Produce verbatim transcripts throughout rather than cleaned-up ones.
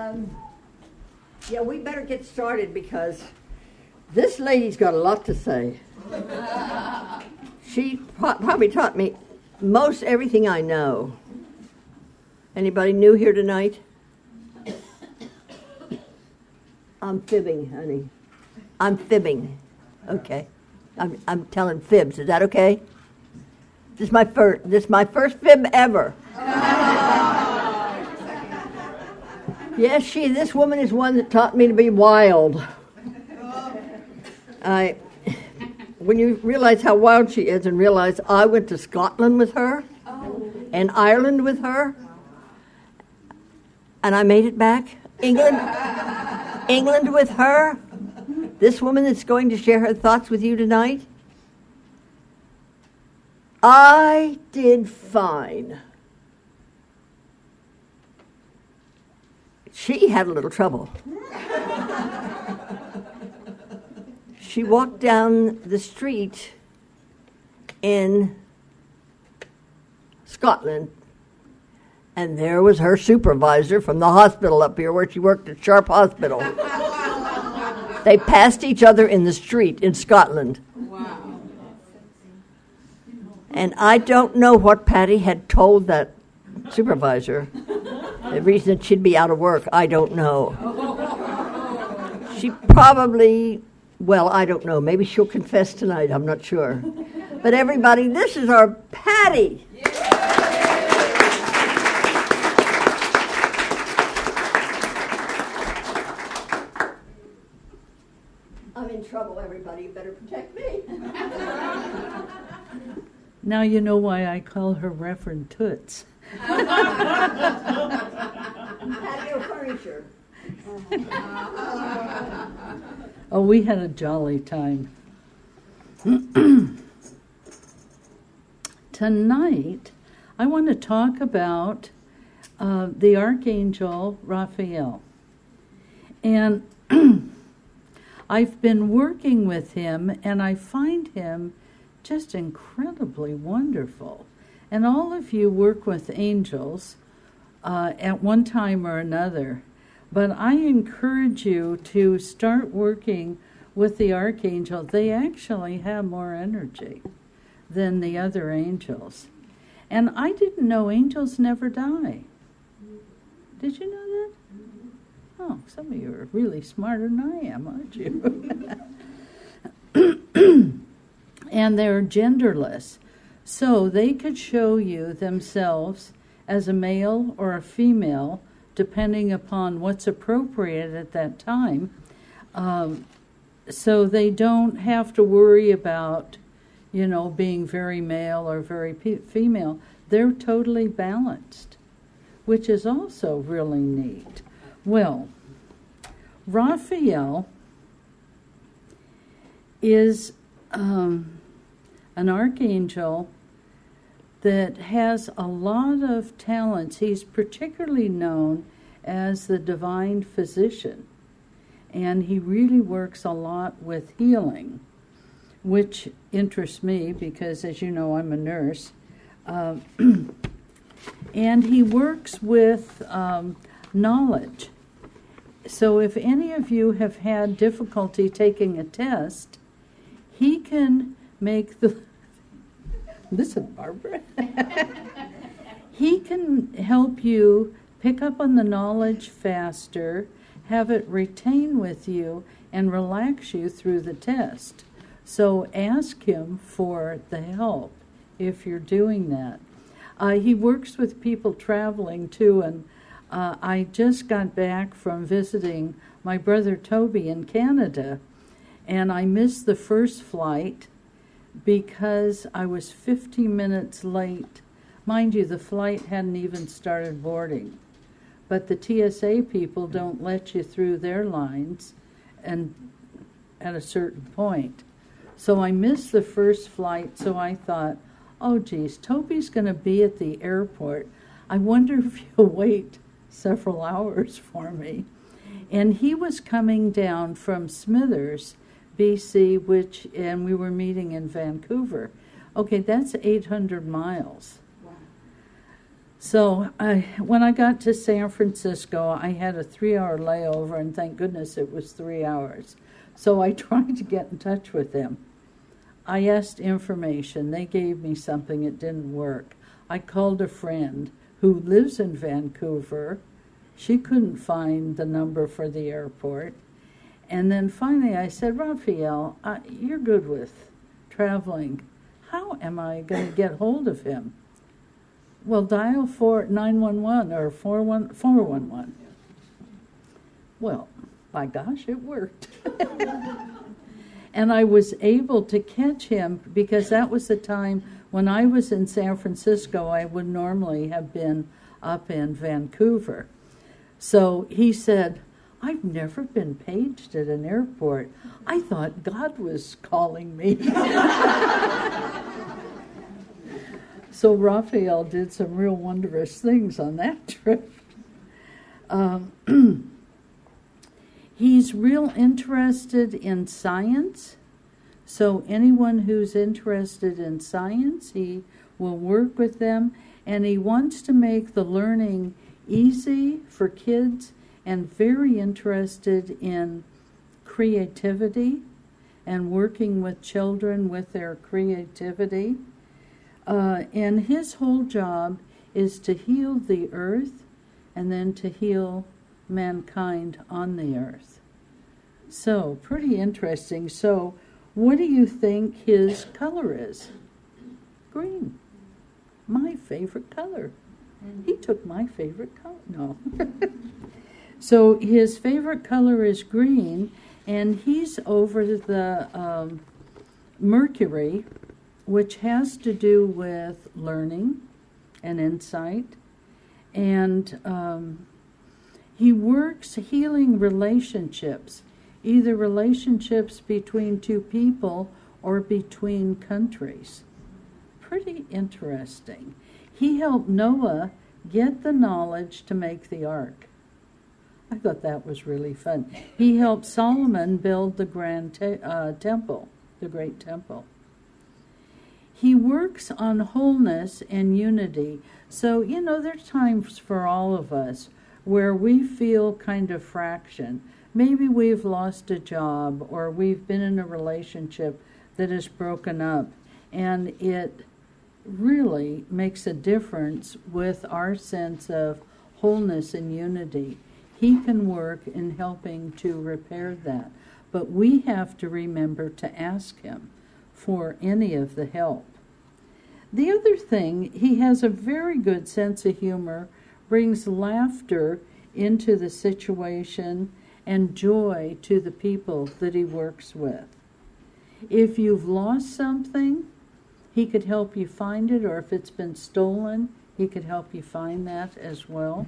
Um, yeah, we better get started because this lady's got a lot to say. She pro- probably taught me most everything I know. Anybody new here tonight? I'm fibbing, honey. I'm fibbing. Okay. I'm I'm telling fibs. Is that okay? This is my first this is my first fib ever. Yes, she this woman is one that taught me to be wild. I when you realize how wild she is and realize I went to Scotland with her and Ireland with her and I made it back. England England with her. This woman that's going to share her thoughts with you tonight. I did fine. She had a little trouble. She walked down the street in Scotland, and there was her supervisor from the hospital up here where she worked at Sharp Hospital. They passed each other in the street in Scotland. Wow. And I don't know what Patty had told that supervisor. The reason she'd be out of work, I don't know. She probably, well, I don't know. Maybe she'll confess tonight. I'm not sure. But everybody, this is our Patty. I'm in trouble, everybody. You better protect me. Now you know why I call her Reverend Toots. Patio furniture. Oh, we had a jolly time. Tonight, I want to talk about uh, the Archangel Raphael. And I've been working with him, and I find him just incredibly wonderful. And all of you work with angels uh, at one time or another. But I encourage you to start working with the Archangel. They actually have more energy than the other angels. And I didn't know angels never die. Did you know that? Oh, some of you are really smarter than I am, aren't you? And they're genderless. So they could show you themselves as a male or a female, depending upon what's appropriate at that time. Um, so they don't have to worry about, you know, being very male or very pe- female. They're totally balanced, which is also really neat. Well, Raphael is um, an archangel that has a lot of talents. He's particularly known as the divine physician, and he really works a lot with healing, which interests me because, as you know, I'm a nurse. Uh, and he works with um, knowledge. So if any of you have had difficulty taking a test, he can make the... Listen, Barbara. He can help you pick up on the knowledge faster, have it retain with you, and relax you through the test. So ask him for the help if you're doing that. Uh, he works with people traveling too, and uh, I just got back from visiting my brother Toby in Canada, and I missed the first flight because I was fifty minutes late. Mind you, the flight hadn't even started boarding. But the T S A people don't let you through their lines and at a certain point. So I missed the first flight, so I thought, oh, geez, Toby's going to be at the airport. I wonder if he'll wait several hours for me. And he was coming down from Smithers, B C, which, and we were meeting in Vancouver. Okay, that's eight hundred miles. Wow. So I, when I got to San Francisco, I had a three-hour layover, and thank goodness it was three hours. So I tried to get in touch with them. I asked information. They gave me something. It didn't work. I called a friend who lives in Vancouver. She couldn't find the number for the airport. And then finally I said, Raphael, uh, you're good with traveling. How am I going to get hold of him? Well, dial four nine one one or four one four one one. Well, by gosh, it worked. And I was able to catch him because that was the time when I was in San Francisco. I would normally have been up in Vancouver. So he said, I've never been paged at an airport. I thought God was calling me. So Raphael did some real wondrous things on that trip. Um, he's real interested in science. So anyone who's interested in science, he will work with them. And he wants to make the learning easy for kids, and very interested in creativity and working with children with their creativity. Uh, and his whole job is to heal the earth and then to heal mankind on the earth. So, pretty interesting. So, what do you think his color is? Green. My favorite color. He took my favorite color. No. So his favorite color is green, and he's over the um, Mercury, which has to do with learning and insight. And um, he works healing relationships, either relationships between two people or between countries. Pretty interesting. He helped Noah get the knowledge to make the ark. I thought that was really fun. He helped Solomon build the grand te- uh, temple, the great temple. He works on wholeness and unity. So, you know, there's times for all of us where we feel kind of fraction. Maybe we've lost a job, or we've been in a relationship that is broken up, and it really makes a difference with our sense of wholeness and unity. He can work in helping to repair that. But we have to remember to ask him for any of the help. The other thing, he has a very good sense of humor, brings laughter into the situation and joy to the people that he works with. If you've lost something, he could help you find it, or if it's been stolen, he could help you find that as well.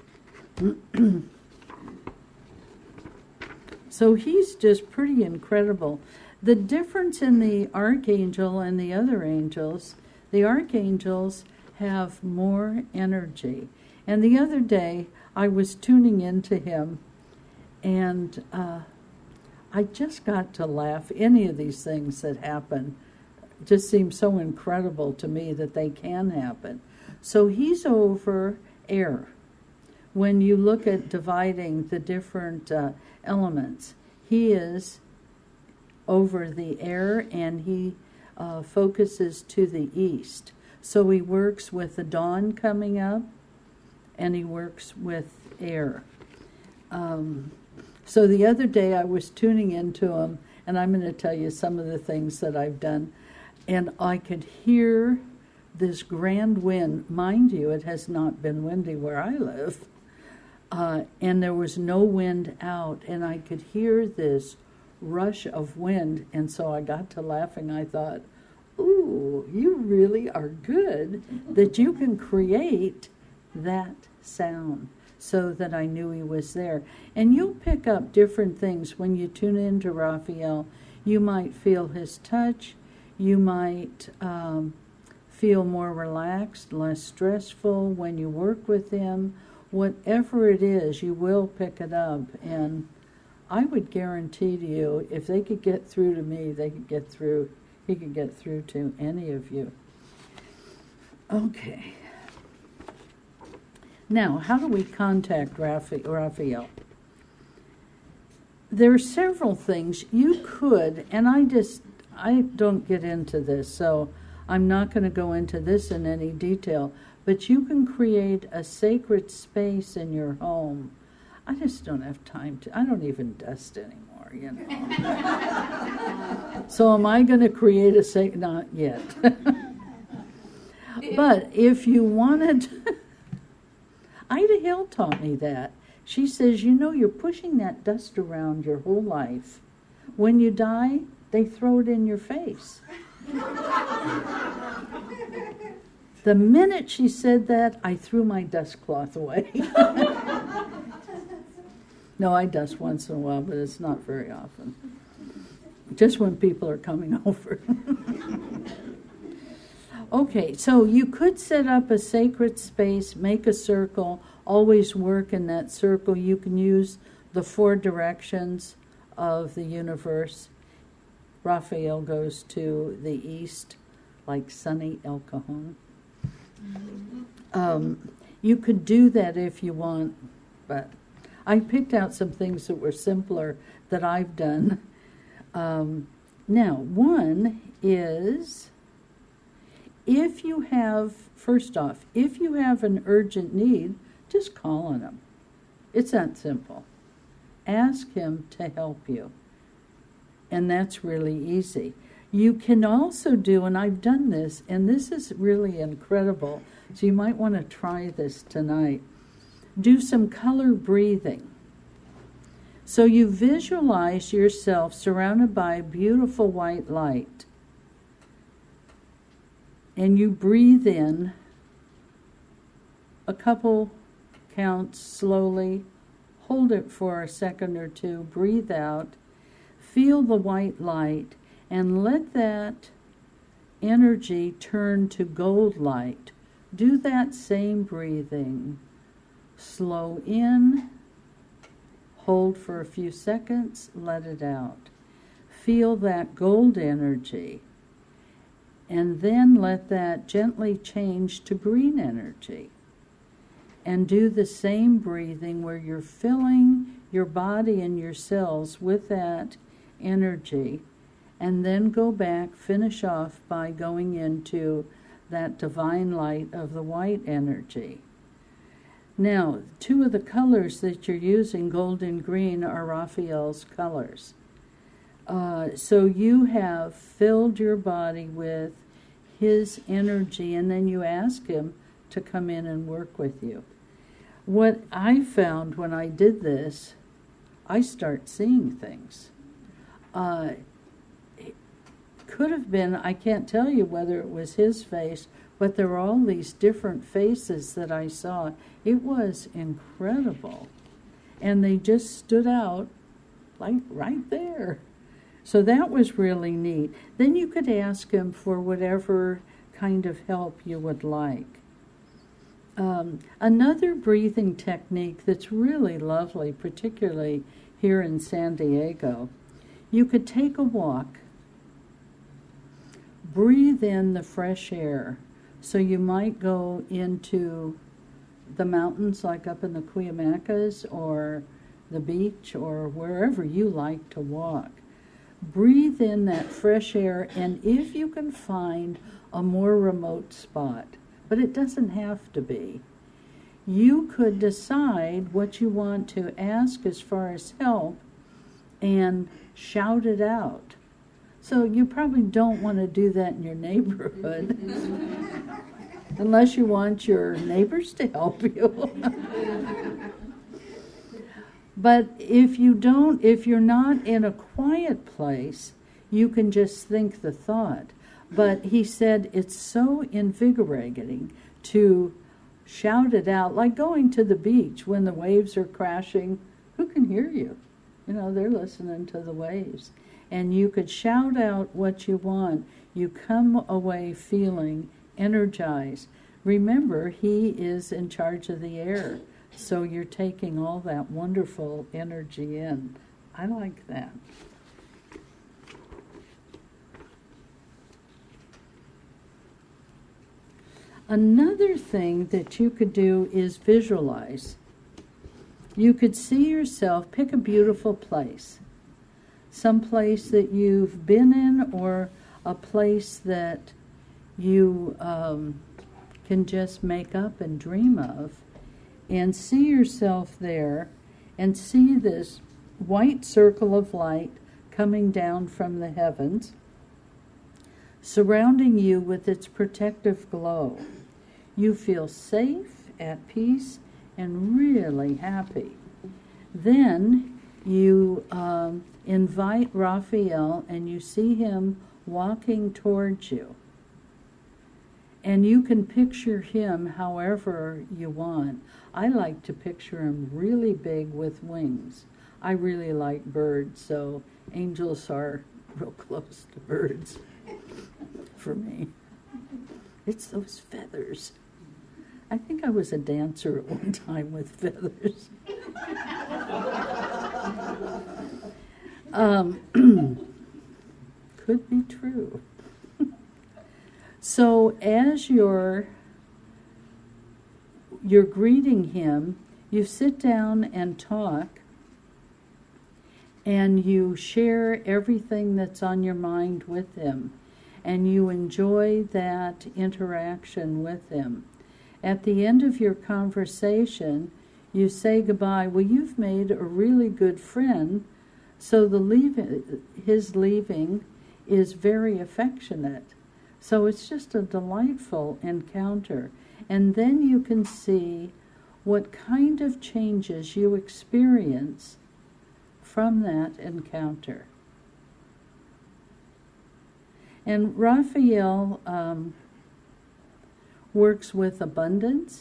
So he's just pretty incredible. The difference in the archangel and the other angels, the archangels have more energy. And the other day, I was tuning into him, and uh, I just got to laugh. Any of these things that happen just seem so incredible to me that they can happen. So he's over air. When you look at dividing the different uh, elements, he is over the air, and he uh, focuses to the east. So he works with the dawn coming up, and he works with air. Um, so the other day I was tuning into him, and I'm going to tell you some of the things that I've done, and I could hear this grand wind. Mind you, it has not been windy where I live. Uh, and there was no wind out, and I could hear this rush of wind, and so I got to laughing. I thought, ooh, you really are good that you can create that sound, so that I knew he was there. And you'll pick up different things when you tune into Raphael. You might feel his touch. You might um, feel more relaxed, less stressful when you work with him. Whatever it is, you will pick it up. And I would guarantee to you, if they could get through to me, they could get through, he could get through to any of you. Okay. Now, how do we contact Rapha- Raphael? There are several things you could, and I just, I don't get into this, so I'm not going to go into this in any detail, but you can create a sacred space in your home. I just don't have time to, I don't even dust anymore, you know. So am I going to create a sacred, not yet. But if you wanted, Ida Hill taught me that. She says, you know, you're pushing that dust around your whole life. When you die, they throw it in your face. The minute she said that, I threw my dust cloth away. No, I dust once in a while, but it's not very often. Just when people are coming over. Okay, so you could set up a sacred space, make a circle, always work in that circle. You can use the four directions of the universe. Raphael goes to the east, like sunny El Cajon. Um, you could do that if you want, but I picked out some things that were simpler that I've done. Um, now, one is, if you have, first off, if you have an urgent need, just call on him. It's that simple. Ask him to help you. And that's really easy. You can also do, and I've done this, and this is really incredible, so you might want to try this tonight. Do some color breathing. So you visualize yourself surrounded by beautiful white light. And you breathe in a couple counts slowly, hold it for a second or two, breathe out, feel the white light, and let that energy turn to gold light. Do that same breathing. Slow in, hold for a few seconds, let it out. Feel that gold energy, and then let that gently change to green energy. And do the same breathing where you're filling your body and your cells with that energy, and then go back, finish off by going into that divine light of the white energy. Now, two of the colors that you're using, gold and green, are Raphael's colors. Uh, so you have filled your body with his energy, and then you ask him to come in and work with you. What I found when I did this, I start seeing things. Uh, it could have been, I can't tell you whether it was his face, but there were all these different faces that I saw. It was incredible. And they just stood out like right there. So that was really neat. Then you could ask him for whatever kind of help you would like. Um, another breathing technique that's really lovely, particularly here in San Diego, you could take a walk, breathe in the fresh air. So you might go into the mountains, like up in the Cuyamacas, or the beach, or wherever you like to walk. Breathe in that fresh air, and if you can find a more remote spot, but it doesn't have to be, you could decide what you want to ask as far as help and shout it out. So you probably don't want to do that in your neighborhood unless you want your neighbors to help you. But if you don't, if you're not in a quiet place, you can just think the thought. But he said it's so invigorating to shout it out, like going to the beach when the waves are crashing. Who can hear you? You know, they're listening to the waves. And you could shout out what you want. You come away feeling energized. Remember, he is in charge of the air. So you're taking all that wonderful energy in. I like that. Another thing that you could do is visualize. You could see yourself, pick a beautiful place, some place that you've been in or a place that you um, can just make up and dream of, and see yourself there and see this white circle of light coming down from the heavens, surrounding you with its protective glow. You feel safe, at peace, and really happy. Then you um, invite Raphael and you see him walking towards you. And you can picture him however you want. I like to picture him really big with wings. I really like birds, so angels are real close to birds for me. It's those feathers. I think I was a dancer at one time with feathers. um, could be true. So as you're you're greeting him, you sit down and talk, and you share everything that's on your mind with him, and you enjoy that interaction with him. At the end of your conversation, you say goodbye. Well, you've made a really good friend, so the leave, his leaving is very affectionate. So it's just a delightful encounter. And then you can see what kind of changes you experience from that encounter. And Raphael um, works with abundance.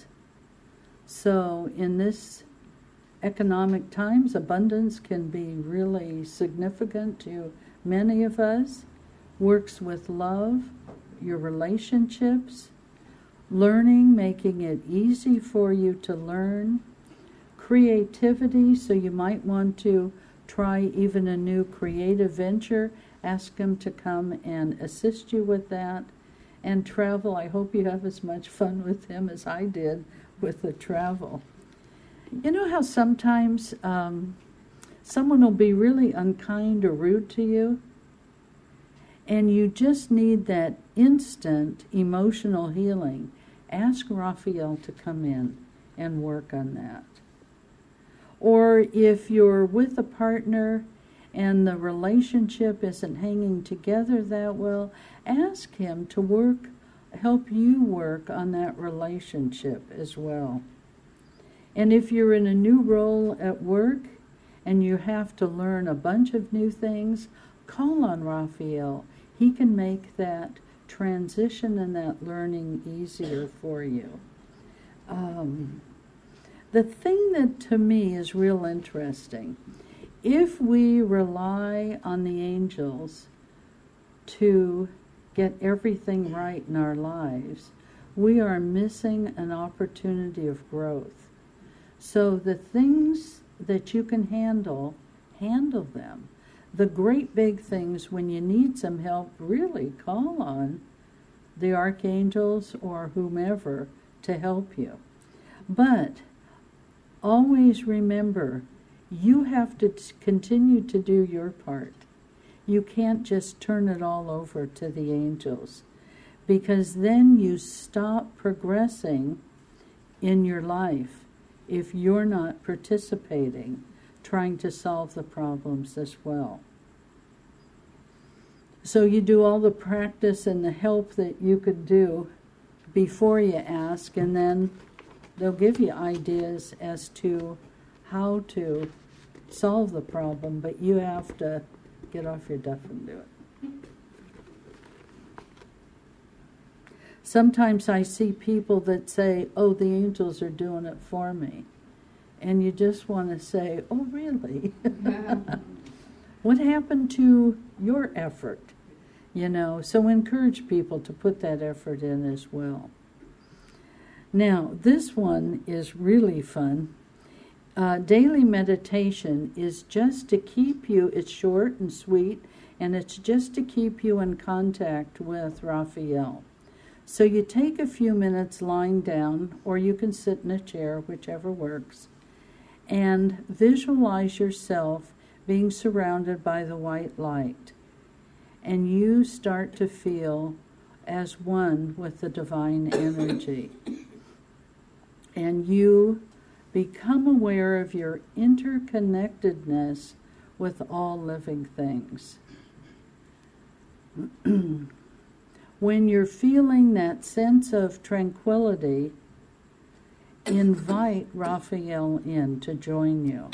So in this economic times, abundance can be really significant to many of us. Works with love, your relationships, learning, making it easy for you to learn, creativity, so you might want to try even a new creative venture, ask him to come and assist you with that, and travel. I hope you have as much fun with him as I did with the travel. You know how sometimes um, someone will be really unkind or rude to you, and you just need that instant emotional healing? Ask Raphael to come in and work on that. Or if you're with a partner and the relationship isn't hanging together that well, ask him to work, help you work on that relationship as well. And if you're in a new role at work and you have to learn a bunch of new things, call on Raphael. He can make that transition and that learning easier for you. Um, the thing that to me is real interesting, if we rely on the angels to get everything right in our lives, we are missing an opportunity of growth. So the things that you can handle, handle them. The great big things, when you need some help, really call on the archangels or whomever to help you. But always remember, you have to t- continue to do your part. You can't just turn it all over to the angels, because then you stop progressing in your life if you're not participating, trying to solve the problems as well. So you do all the practice and the help that you could do before you ask, and then they'll give you ideas as to how to solve the problem, but you have to get off your duff and do it. Sometimes I see people that say, oh, the angels are doing it for me. And you just want to say, oh, really? What happened to your effort? You know, so encourage people to put that effort in as well. Now, this one is really fun. Uh, daily meditation is just to keep you, it's short and sweet, and it's just to keep you in contact with Raphael. So you take a few minutes lying down, or you can sit in a chair, whichever works, and visualize yourself being surrounded by the white light. And you start to feel as one with the divine energy. And you become aware of your interconnectedness with all living things. When you're feeling that sense of tranquility, invite Raphael in to join you.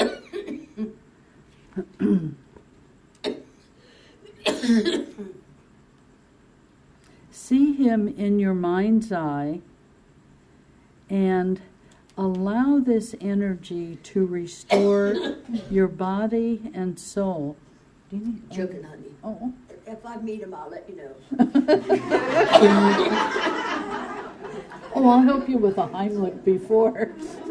See him in your mind's eye and allow this energy to restore your body and soul. Do you need joking, honey? Oh. If I meet him, I'll let you know. Oh, I'll help you with a Heimlich before.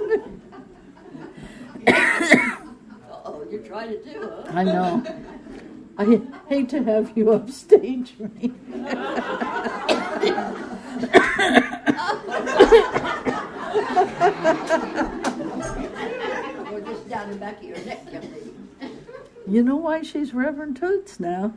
Uh-oh, you're trying to do it. I know. I hate to have you upstage me. Or just down the back of your neck, young lady. You know why she's Reverend Toots now.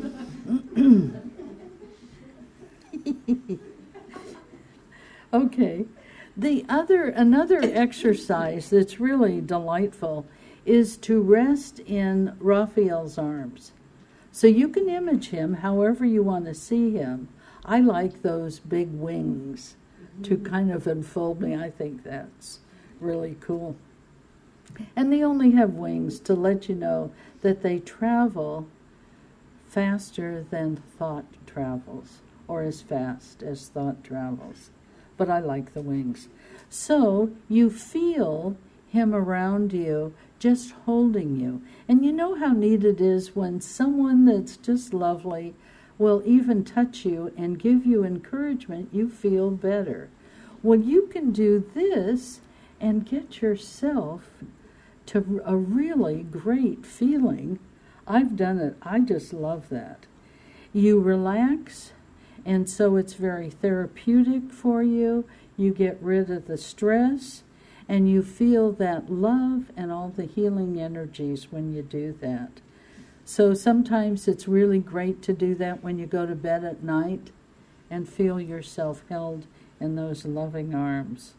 Okay. The other, another exercise that's really delightful is to rest in Raphael's arms. So you can image him however you want to see him. I like those big wings to kind of enfold me. I think that's really cool. And they only have wings to let you know that they travel faster than thought travels, or as fast as thought travels. But I like the wings. So you feel him around you, just holding you. And you know how neat it is when someone that's just lovely will even touch you and give you encouragement, you feel better. Well, you can do this and get yourself to a really great feeling. I've done it. I just love that. You relax, and so it's very therapeutic for you. You get rid of the stress, and you feel that love and all the healing energies when you do that. So sometimes it's really great to do that when you go to bed at night and feel yourself held in those loving arms.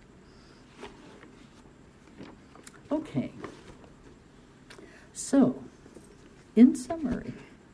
Okay. So, in summary,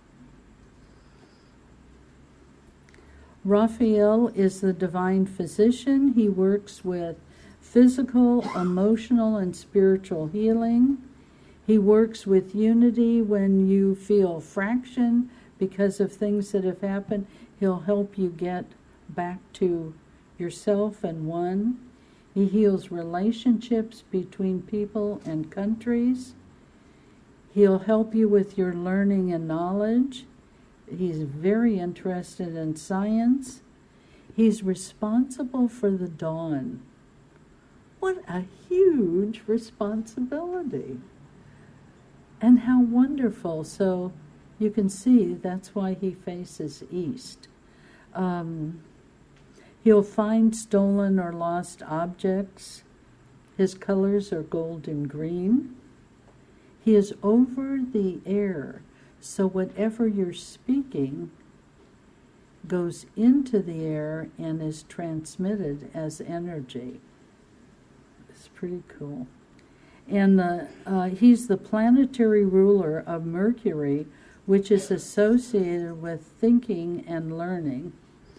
Raphael is the divine physician. He works with physical, emotional, and spiritual healing. He works with unity when you feel fraction because of things that have happened. He'll help you get back to yourself and one. He heals relationships between people and countries. He'll help you with your learning and knowledge. He's very interested in science. He's responsible for the dawn. What a huge responsibility. And how wonderful. So you can see that's why he faces east. Um, he'll find stolen or lost objects. His colors are gold and green. He is over the air, so whatever you're speaking goes into the air and is transmitted as energy. It's pretty cool. And the, uh, he's the planetary ruler of Mercury, which is associated with thinking and learning.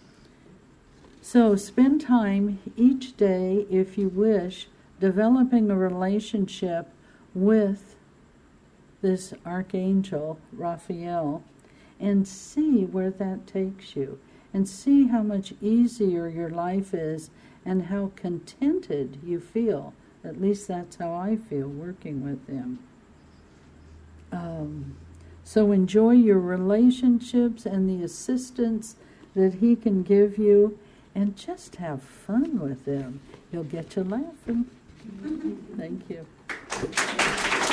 So spend time each day, if you wish, developing a relationship with this archangel, Raphael, and see where that takes you, and see how much easier your life is and how contented you feel. At least that's how I feel working with him. Um, so enjoy your relationships and the assistance that he can give you, and just have fun with him. He'll get you laughing. Thank you.